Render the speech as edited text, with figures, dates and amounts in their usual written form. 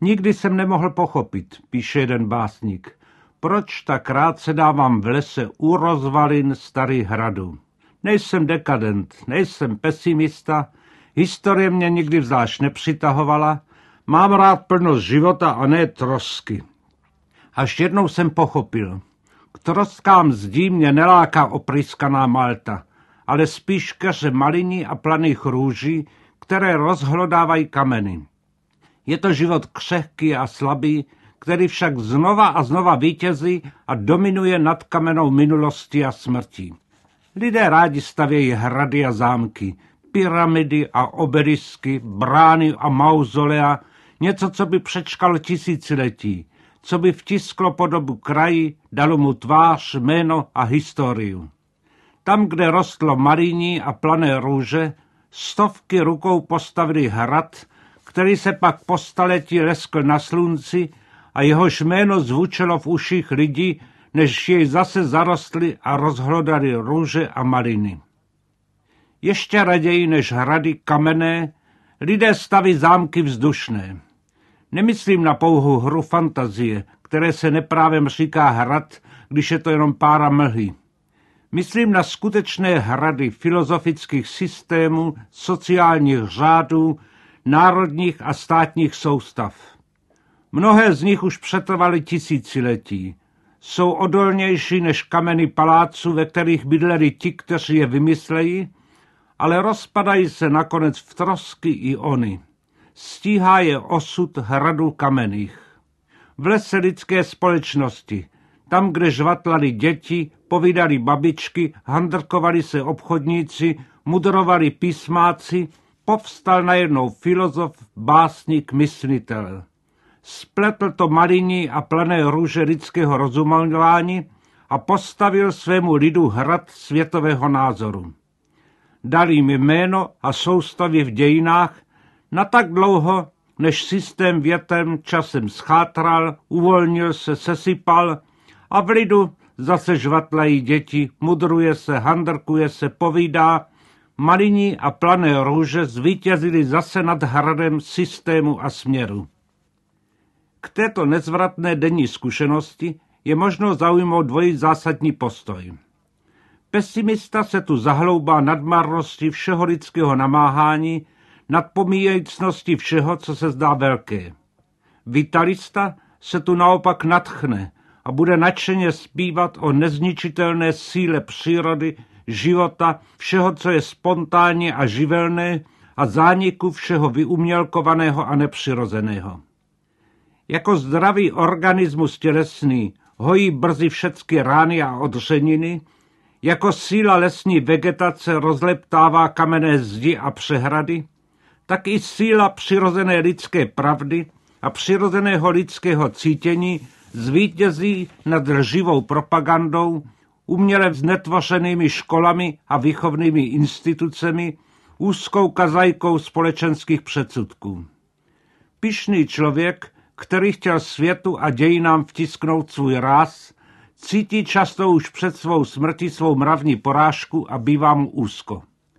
Nikdy jsem nemohl pochopit, píše jeden básník, proč tak rád se dávám v lese u rozvalin starých hradů. Nejsem dekadent, nejsem pesimista, historie mě nikdy zvlášť nepřitahovala, mám rád plnost života a ne trosky. Až jednou jsem pochopil, k troskám zdí mě neláká opryskaná Malta, ale spíš keře maliní a planých růží, které rozhlodávají kameny. Je to život křehký a slabý, který však znova a znova vítězí a dominuje nad kamenou minulosti a smrtí. Lidé rádi stavějí hrady a zámky, pyramidy a obelisky, brány a mauzolea, něco, co by přečkalo tisíciletí, co by vtisklo podobu kraji, dalo mu tvář, jméno a historii. Tam, kde rostlo maliní a plané růže, stovky rukou postavili hrad, který se pak po staletí leskl na slunci a jehož jméno zvučelo v uších lidí, než jej zase zarostly a rozhlodali růže a maliny. Ještě raději než hrady kamenné, lidé staví zámky vzdušné. Nemyslím na pouhou hru fantazie, které se neprávem říká hrad, když je to jenom pára mlhy. Myslím na skutečné hrady filozofických systémů, sociálních řádů, národních a státních soustav. Mnohé z nich už přetrvaly tisíciletí. Jsou odolnější než kameny paláců, ve kterých bydleli ti, kteří je vymyslejí, ale rozpadají se nakonec v trosky i ony. Stíhá je osud hradů kamenných. V lese lidské společnosti, tam, kde žvatlali děti, povídali babičky, handrkovali se obchodníci, mudrovali písmáci, povstal najednou filozof, básník, myslitel. Spletl to maliní a plané růže lidského rozumování a postavil svému lidu hrad světového názoru. Dal jim jméno a soustavy v dějinách na tak dlouho, než systém větem časem schátral, uvolnil se, sesypal a v lidu zase žvatlají děti, mudruje se, handrkuje se, povídá, maliní a plané růže zvítězili zase nad hradem systému a směru. K této nezvratné denní zkušenosti je možno zaujmout dvojí zásadní postoj. Pesimista se tu zahloubá nad marností všeho lidského namáhání, nad pomíjejícností všeho, co se zdá velké. Vitalista se tu naopak nadchne a bude nadšeně zpívat o nezničitelné síle přírody, života, všeho, co je spontánní a živelné a zániku všeho vyumělkovaného a nepřirozeného. Jako zdravý organismus tělesný hojí brzy všechny rány a odřeniny, jako síla lesní vegetace rozleptává kamenné zdi a přehrady, tak i síla přirozené lidské pravdy a přirozeného lidského cítění zvítězí nad lživou propagandou, uměle znetvořenými školami a výchovnými institucemi, úzkou kazajkou společenských předsudků. Pyšný člověk, který chtěl světu a dějinám vtisknout svůj ráz, cítí často už před svou smrtí svou mravní porážku a bývá mu úzko.